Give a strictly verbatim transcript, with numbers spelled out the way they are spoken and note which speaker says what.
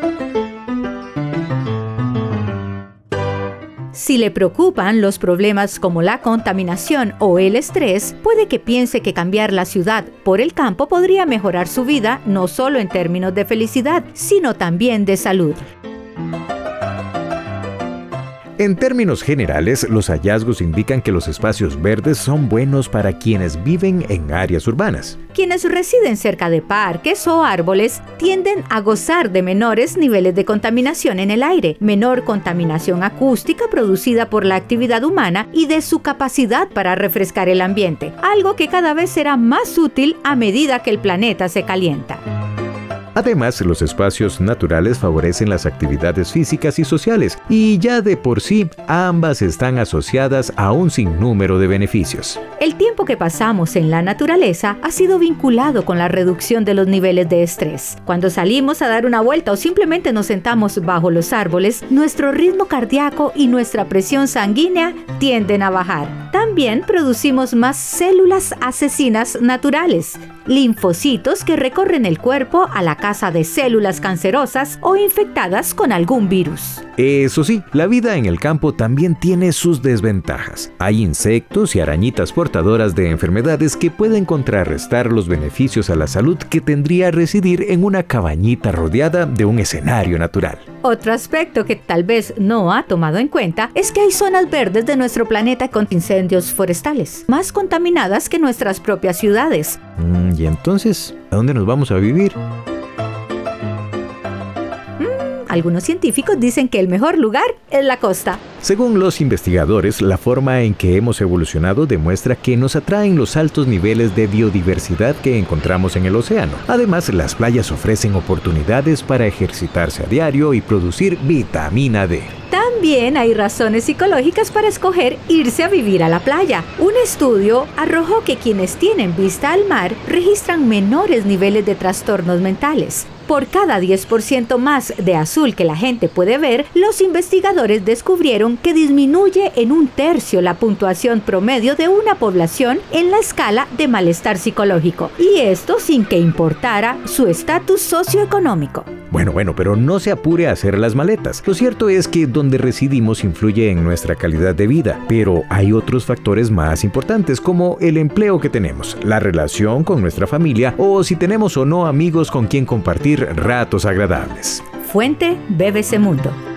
Speaker 1: Si le preocupan los problemas como la contaminación o el estrés, puede que piense que cambiar la ciudad por el campo podría mejorar su vida no solo en términos de felicidad, sino también de salud.
Speaker 2: En términos generales, los hallazgos indican que los espacios verdes son buenos para quienes viven en áreas urbanas.
Speaker 1: Quienes residen cerca de parques o árboles tienden a gozar de menores niveles de contaminación en el aire, menor contaminación acústica producida por la actividad humana y de su capacidad para refrescar el ambiente, algo que cada vez será más útil a medida que el planeta se calienta.
Speaker 2: Además, los espacios naturales favorecen las actividades físicas y sociales, y ya de por sí, ambas están asociadas a un sinnúmero de beneficios.
Speaker 1: El tiempo que pasamos en la naturaleza ha sido vinculado con la reducción de los niveles de estrés. Cuando salimos a dar una vuelta o simplemente nos sentamos bajo los árboles, nuestro ritmo cardíaco y nuestra presión sanguínea tienden a bajar. También producimos más células asesinas naturales, linfocitos que recorren el cuerpo a la caza de células cancerosas o infectadas con algún virus.
Speaker 2: Eso sí, la vida en el campo también tiene sus desventajas. Hay insectos y arañitas portadoras de enfermedades que pueden contrarrestar los beneficios a la salud que tendría residir en una cabañita rodeada de un escenario natural.
Speaker 1: Otro aspecto que tal vez no ha tomado en cuenta es que hay zonas verdes de nuestro planeta con incendios forestales, más contaminadas que nuestras propias ciudades.
Speaker 2: Mm, ¿Y entonces, a dónde nos vamos a vivir?
Speaker 1: Algunos científicos dicen que el mejor lugar es la costa.
Speaker 2: Según los investigadores, la forma en que hemos evolucionado demuestra que nos atraen los altos niveles de biodiversidad que encontramos en el océano. Además, las playas ofrecen oportunidades para ejercitarse a diario y producir vitamina D.
Speaker 1: También hay razones psicológicas para escoger irse a vivir a la playa. Un estudio arrojó que quienes tienen vista al mar registran menores niveles de trastornos mentales. Por cada diez por ciento más de azul que la gente puede ver, los investigadores descubrieron que disminuye en un tercio la puntuación promedio de una población en la escala de malestar psicológico. Y esto sin que importara su estatus socioeconómico.
Speaker 2: Bueno, bueno, pero no se apure a hacer las maletas. Lo cierto es que donde residimos influye en nuestra calidad de vida, pero hay otros factores más importantes como el empleo que tenemos, la relación con nuestra familia o si tenemos o no amigos con quien compartir ratos agradables.
Speaker 1: Fuente B B C Mundo.